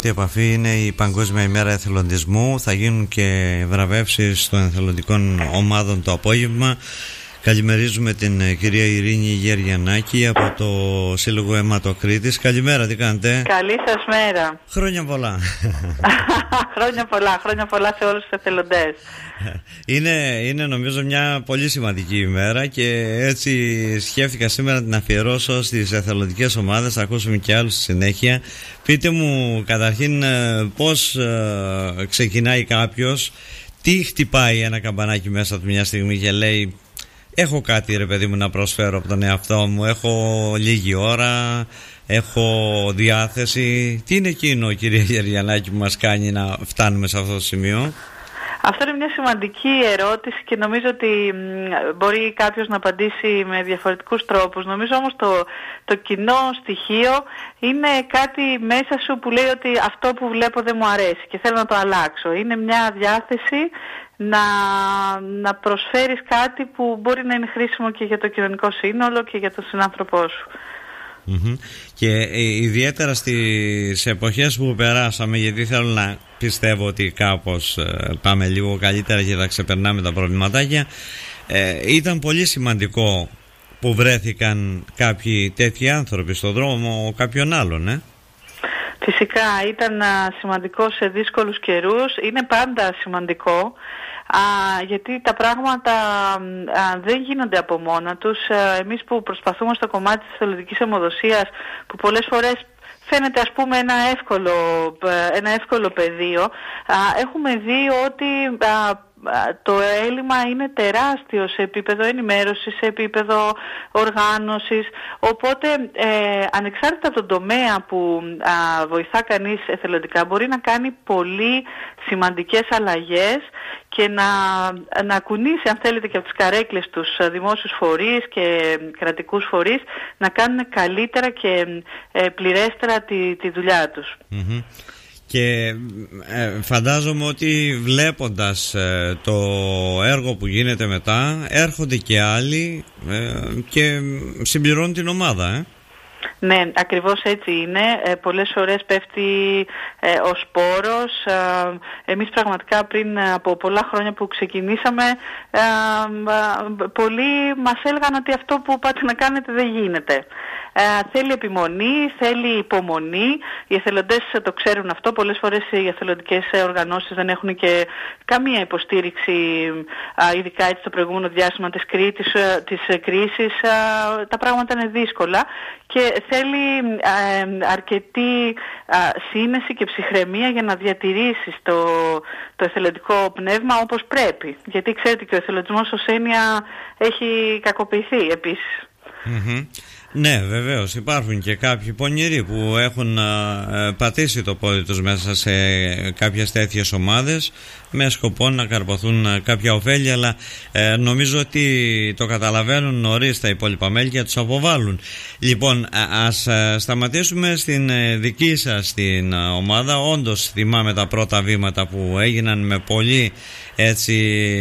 Η επαφή είναι η Παγκόσμια ημέρα εθελοντισμού. Θα γίνουν και βραβεύσεις των εθελοντικών ομάδων το απόγευμα. Καλημερίζουμε την κυρία Ειρήνη Γεριανάκη από το Σύλλογο Αιματοκρίτης. Καλημέρα, τι κάνετε? Καλή σας μέρα. Χρόνια πολλά. Χρόνια πολλά σε όλους τους εθελοντές. Είναι νομίζω μια πολύ σημαντική ημέρα και έτσι σκέφτηκα σήμερα να την αφιερώσω στις εθελοντικές ομάδες. Θα ακούσουμε και άλλους στη συνέχεια. Πείτε μου καταρχήν πώς ξεκινάει κάποιος, τι χτυπάει ένα καμπανάκι μέσα του μια στιγμή και λέει έχω κάτι ρε παιδί μου να προσφέρω από τον εαυτό μου, έχω λίγη ώρα, έχω διάθεση. Τι είναι εκείνο, κυρία Γεριανάκη, που μας κάνει να φτάνουμε σε αυτό το σημείο? Αυτό είναι μια σημαντική ερώτηση και νομίζω ότι μπορεί κάποιος να απαντήσει με διαφορετικούς τρόπους. Νομίζω όμως το κοινό στοιχείο είναι κάτι μέσα σου που λέει ότι αυτό που βλέπω δεν μου αρέσει και θέλω να το αλλάξω. Είναι μια διάθεση να προσφέρεις κάτι που μπορεί να είναι χρήσιμο και για το κοινωνικό σύνολο και για τον συνάνθρωπό σου. Και ιδιαίτερα στις εποχές που περάσαμε, γιατί θέλω να πιστεύω ότι κάπως πάμε λίγο καλύτερα και θα ξεπερνάμε τα προβληματάκια, ήταν πολύ σημαντικό που βρέθηκαν κάποιοι τέτοιοι άνθρωποι στον δρόμο κάποιον άλλον, Φυσικά ήταν σημαντικό σε δύσκολους καιρούς, είναι πάντα σημαντικό. Γιατί τα πράγματα δεν γίνονται από μόνα τους. Εμείς που προσπαθούμε στο κομμάτι της εθελοντικής αιμοδοσίας, που πολλές φορές φαίνεται ας πούμε ένα εύκολο πεδίο, έχουμε δει ότι το έλλειμμα είναι τεράστιο σε επίπεδο ενημέρωσης, σε επίπεδο οργάνωσης, οπότε ανεξάρτητα από τον τομέα που βοηθά κανείς εθελοντικά μπορεί να κάνει πολύ σημαντικές αλλαγές και να κουνήσει, αν θέλετε, και από τις καρέκλες τους δημόσιους φορείς και κρατικούς φορείς να κάνουν καλύτερα και πληρέστερα τη δουλειά τους. Και φαντάζομαι ότι βλέποντας το έργο που γίνεται μετά έρχονται και άλλοι και συμπληρώνουν την ομάδα. Ναι, ακριβώς έτσι είναι. Πολλές φορές πέφτει ο σπόρος. Εμείς πραγματικά πριν από πολλά χρόνια που ξεκινήσαμε, πολλοί μας έλεγαν ότι αυτό που πάτε να κάνετε δεν γίνεται. Θέλει επιμονή, θέλει υπομονή. Οι εθελοντές το ξέρουν αυτό. Πολλές φορές οι εθελοντικές οργανώσεις δεν έχουν και καμία υποστήριξη, ειδικά έτσι το προηγούμενο διάστημα της κρίσης. Τα πράγματα είναι δύσκολα και θέλει αρκετή σύνεση και ψυχραιμία για να διατηρήσεις το εθελοντικό πνεύμα όπως πρέπει. Γιατί ξέρετε και ο εθελοντισμός ως έννοια έχει κακοποιηθεί επίσης. Ναι, βεβαίως υπάρχουν και κάποιοι πονηροί που έχουν πατήσει το πόδι τους μέσα σε κάποιες τέτοιες ομάδες με σκοπό να καρποθούν κάποια ωφέλη, αλλά νομίζω ότι το καταλαβαίνουν νωρίς τα υπόλοιπα μέλη και τους αποβάλλουν. Λοιπόν, ας σταματήσουμε στην δική σας την ομάδα. Όντως θυμάμαι τα πρώτα βήματα που έγιναν με πολύ έτσι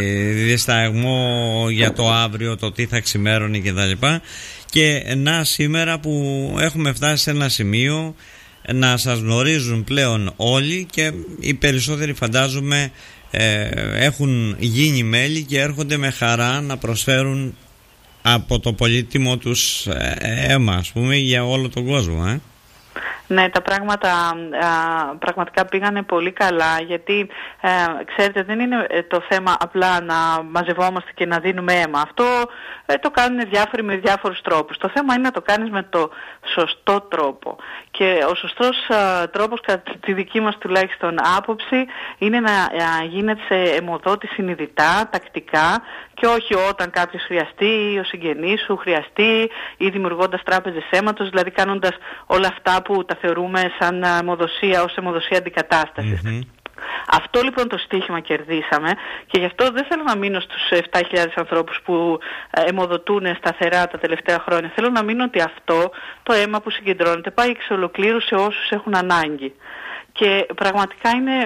δισταγμό για το αύριο, το τι θα ξημέρωνε κτλ. Και σήμερα που έχουμε φτάσει σε ένα σημείο να σας γνωρίζουν πλέον όλοι και οι περισσότεροι φαντάζομαι έχουν γίνει μέλη και έρχονται με χαρά να προσφέρουν από το πολύτιμο τους αίμα, ας πούμε, για όλο τον κόσμο. Ναι, τα πράγματα πραγματικά πήγανε πολύ καλά, γιατί ξέρετε δεν είναι το θέμα απλά να μαζευόμαστε και να δίνουμε αίμα. Αυτό το κάνουν διάφοροι με διάφορους τρόπους. Το θέμα είναι να το κάνεις με το σωστό τρόπο. Και ο σωστός τρόπος, κατά τη δική μας τουλάχιστον άποψη, είναι να γίνεται σε αιμοδότη συνειδητά, τακτικά, και όχι όταν κάποιος χρειαστεί ή ο συγγενής σου χρειαστεί ή δημιουργώντας τράπεζες αίματος, δηλαδή κάνοντας όλα αυτά που τα θεωρούμε σαν αιμοδοσία ως αιμοδοσία αντικατάστασης. Αυτό λοιπόν το στοίχημα κερδίσαμε και γι' αυτό δεν θέλω να μείνω στους 7.000 ανθρώπους που αιμοδοτούν σταθερά τα τελευταία χρόνια. Θέλω να μείνω ότι αυτό το αίμα που συγκεντρώνεται πάει εξ ολοκλήρου σε όσους έχουν ανάγκη. και πραγματικά είναι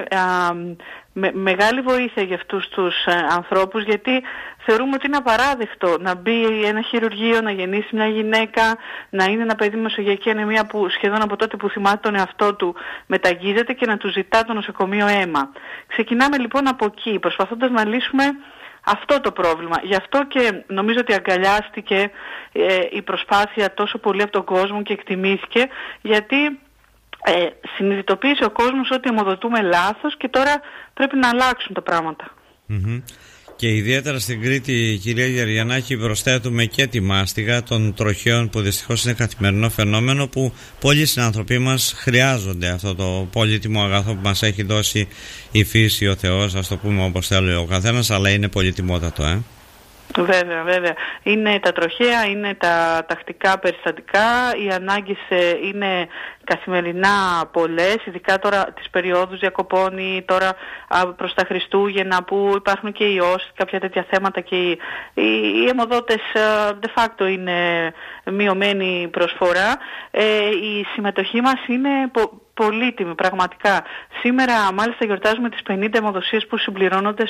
μεγάλη βοήθεια για αυτούς τους ανθρώπους, γιατί θεωρούμε ότι είναι απαράδεκτο να μπει ένα χειρουργείο, να γεννήσει μια γυναίκα, να είναι ένα παιδί με μεσογειακή ανεμία που σχεδόν από τότε που θυμάται τον εαυτό του μεταγγίζεται και να του ζητά το νοσοκομείο αίμα. Ξεκινάμε λοιπόν από εκεί, προσπαθώντας να λύσουμε αυτό το πρόβλημα. Γι' αυτό και νομίζω ότι αγκαλιάστηκε η προσπάθεια τόσο πολύ από τον κόσμο και εκτιμήθηκε, γιατί συνειδητοποίησε ο κόσμος ότι αιμοδοτούμε λάθος και τώρα πρέπει να αλλάξουν τα πράγματα. Και ιδιαίτερα στην Κρήτη, κυρία Γεωργιαννάκη, προσθέτουμε και τη μάστιγα των τροχαίων, που δυστυχώς είναι καθημερινό φαινόμενο, που πολλοί συνανθρωποί μας χρειάζονται αυτό το πολύτιμο αγαθό που μας έχει δώσει η φύση, ο Θεός, ας το πούμε όπως θέλει ο καθένας, αλλά είναι πολυτιμότατο. Βέβαια, βέβαια. Είναι τα τροχαία, είναι τα τακτικά περιστατικά, οι ανάγκες είναι καθημερινά πολλές, ειδικά τώρα τις περιόδους διακοπών ή τώρα προς τα Χριστούγεννα που υπάρχουν και οι ιώσεις, κάποια τέτοια θέματα, και οι αιμοδότες de facto είναι μειωμένη προσφορά. Η συμμετοχή μας είναι πολύτιμη πραγματικά. Σήμερα μάλιστα γιορτάζουμε τις 50 αιμοδοσίες που συμπληρώνονται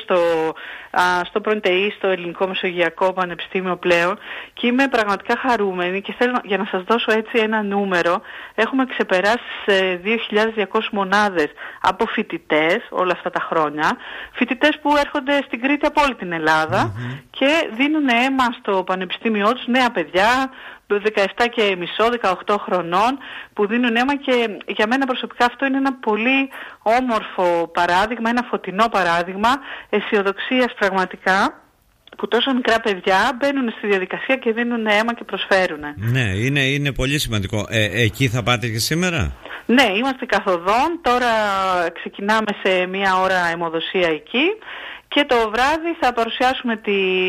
στο ΠΡΟΝΤΕΗ, στο Ελληνικό Μεσογειακό Πανεπιστήμιο πλέον, και είμαι πραγματικά χαρούμενη και θέλω για να σας δώσω έτσι ένα νούμερο. Έχουμε ξεπεράσει 2.200 μονάδες από φοιτητές όλα αυτά τα χρόνια, φοιτητές που έρχονται στην Κρήτη από όλη την Ελλάδα και δίνουν αίμα στο πανεπιστήμιό τους, νέα παιδιά 17 και μισό, 18 χρονών, που δίνουν αίμα, και για μένα προσωπικά αυτό είναι ένα πολύ όμορφο παράδειγμα, ένα φωτεινό παράδειγμα αισιοδοξίας πραγματικά, που τόσο μικρά παιδιά μπαίνουν στη διαδικασία και δίνουν αίμα και προσφέρουν. Ναι, είναι πολύ σημαντικό. Εκεί θα πάτε και σήμερα? Ναι, είμαστε καθοδόν. Τώρα ξεκινάμε σε μία ώρα αιμοδοσία εκεί και το βράδυ θα παρουσιάσουμε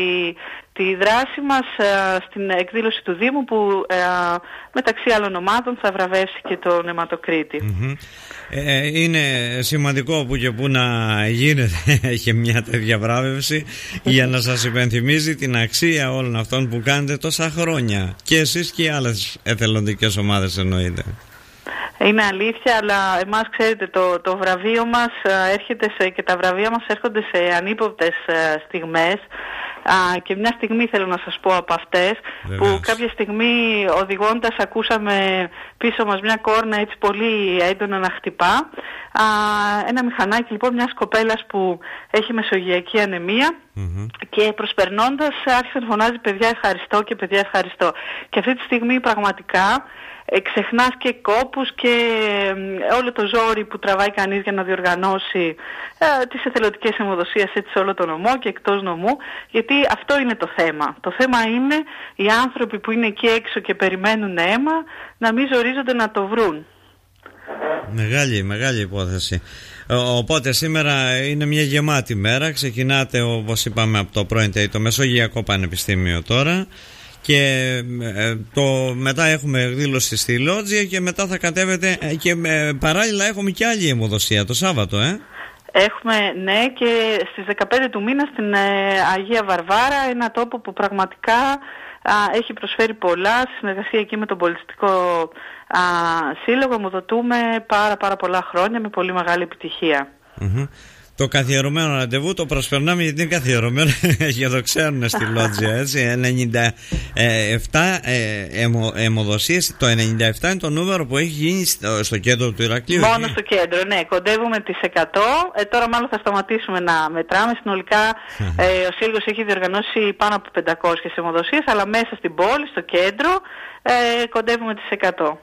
τη δράση μας στην εκδήλωση του Δήμου, που μεταξύ άλλων ομάδων θα βραβεύσει και τον αιματοκρίτη. Είναι σημαντικό που και που να γίνεται και μια τέτοια βράβευση για να σας υπενθυμίζει την αξία όλων αυτών που κάνετε τόσα χρόνια, και εσείς και οι άλλες εθελοντικές ομάδες εννοείται. Είναι αλήθεια, αλλά εμάς ξέρετε το βραβείο μας έρχεται και τα βραβεία μας έρχονται σε ανύποπτες στιγμές, και μια στιγμή θέλω να σας πω από αυτές. Βεβαίως. Που κάποια στιγμή οδηγώντας ακούσαμε πίσω μας μια κόρνα έτσι πολύ έντονα να χτυπά, ένα μηχανάκι λοιπόν μιας κοπέλας που έχει μεσογειακή ανεμία, και προσπερνώντας άρχισε να φωνάζει «παιδιά ευχαριστώ» και «παιδιά ευχαριστώ». Και αυτή τη στιγμή πραγματικά ξεχνάς και κόπους και όλο το ζόρι που τραβάει κανείς για να διοργανώσει τις εθελοντικές αιμοδοσίες έτσι σε όλο το νομό και εκτός νομού, γιατί αυτό είναι το θέμα. Το θέμα είναι οι άνθρωποι που είναι εκεί έξω και περιμένουν αίμα να μην ζορίζονται να το βρουν. Μεγάλη υπόθεση. Οπότε σήμερα είναι μια γεμάτη μέρα. Ξεκινάτε, όπως είπαμε, από το ΠΡΟΝΤΕΗ, το Μεσογειακό Πανεπιστήμιο τώρα, και μετά έχουμε εκδήλωση στη Λότζια και μετά θα κατέβετε, και παράλληλα έχουμε και άλλη αιμοδοσία το Σάββατο. Έχουμε, ναι, και στις 15 του μήνα στην Αγία Βαρβάρα, ένα τόπο που πραγματικά έχει προσφέρει πολλά, στη συνεργασία εκεί με τον Πολιτιστικό Σύλλογο. Αιμοδοτούμε πάρα πολλά χρόνια με πολύ μεγάλη επιτυχία. Το καθιερωμένο ραντεβού το προσπερνάμε, γιατί είναι καθιερωμένο και το ξέρουν στη Λότζια, έτσι. 97 αιμοδοσίες. Το 97 είναι το νούμερο που έχει γίνει στο κέντρο του Ηρακλείου. Μόνο στο κέντρο, ναι. Κοντεύουμε τις 100. Τώρα μάλλον θα σταματήσουμε να μετράμε. Συνολικά ο Σύλλογος έχει διοργανώσει πάνω από 500 αιμοδοσίες, αλλά μέσα στην πόλη, στο κέντρο, κοντεύουμε τις 100.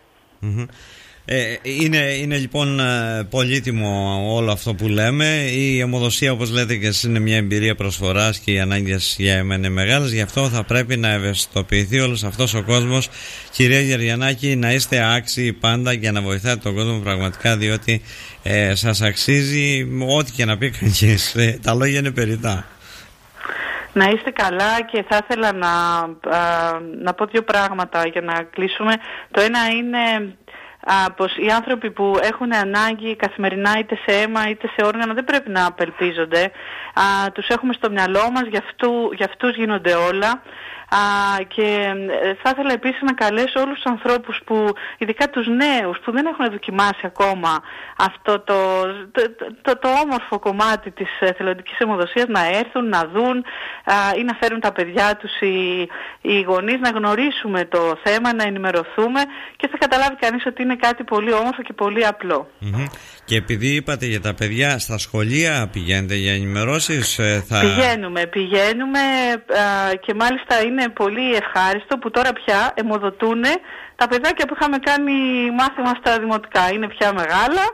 Είναι λοιπόν πολύτιμο όλο αυτό που λέμε. Η αιμοδοσία, όπως λέτε και εσείς, είναι μια εμπειρία προσφοράς και οι ανάγκες για εμένα είναι μεγάλες. Γι' αυτό θα πρέπει να ευαισθητοποιηθεί όλος αυτός ο κόσμος. Κυρία Γεωργιαννάκη, να είστε άξιοι πάντα για να βοηθάτε τον κόσμο πραγματικά, διότι σας αξίζει ό,τι και να πει κανείς. Τα λόγια είναι περιττά. Να είστε καλά, και θα ήθελα να πω δύο πράγματα για να κλείσουμε. Το ένα είναι πως οι άνθρωποι που έχουν ανάγκη καθημερινά είτε σε αίμα είτε σε όργανα δεν πρέπει να απελπίζονται. Τους έχουμε στο μυαλό μας, για αυτούς γίνονται όλα. Και θα ήθελα επίσης να καλέσω όλους τους ανθρώπους που, ειδικά τους νέους που δεν έχουν δοκιμάσει ακόμα αυτό το όμορφο κομμάτι της εθελοντικής αιμοδοσίας, να έρθουν, να δουν ή να φέρουν τα παιδιά τους οι γονείς, να γνωρίσουμε το θέμα, να ενημερωθούμε και θα καταλάβει κανείς ότι είναι κάτι πολύ όμορφο και πολύ απλό. Και επειδή είπατε για τα παιδιά, στα σχολεία πηγαίνετε για ενημερώσεις? Πηγαίνουμε και μάλιστα είναι πολύ ευχάριστο που τώρα πια αιμοδοτούν τα παιδάκια που είχαμε κάνει μάθημα στα δημοτικά. Είναι πια μεγάλα,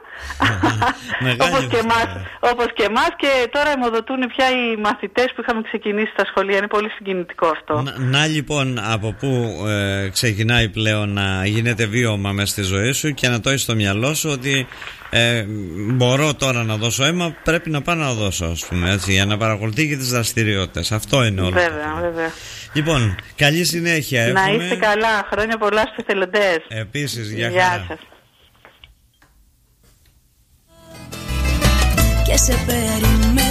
όπως και εμάς, και τώρα αιμοδοτούν πια οι μαθητές που είχαμε ξεκινήσει στα σχολεία. Είναι πολύ συγκινητικό αυτό. Να λοιπόν, από πού ξεκινάει πλέον να γίνεται βίωμα μες στη ζωή σου και να το έχεις στο μυαλό σου ότι μπορώ τώρα να δώσω αίμα, πρέπει να πάω να δώσω, ας πούμε, έτσι, για να παρακολουθεί και τις δραστηριότητες. Αυτό είναι όλο. Βέβαια. Λοιπόν, καλή συνέχεια. Να είστε καλά. Χρόνια πολλά στους εθελοντές. Επίσης, γεια σας. Και σε περιμένω.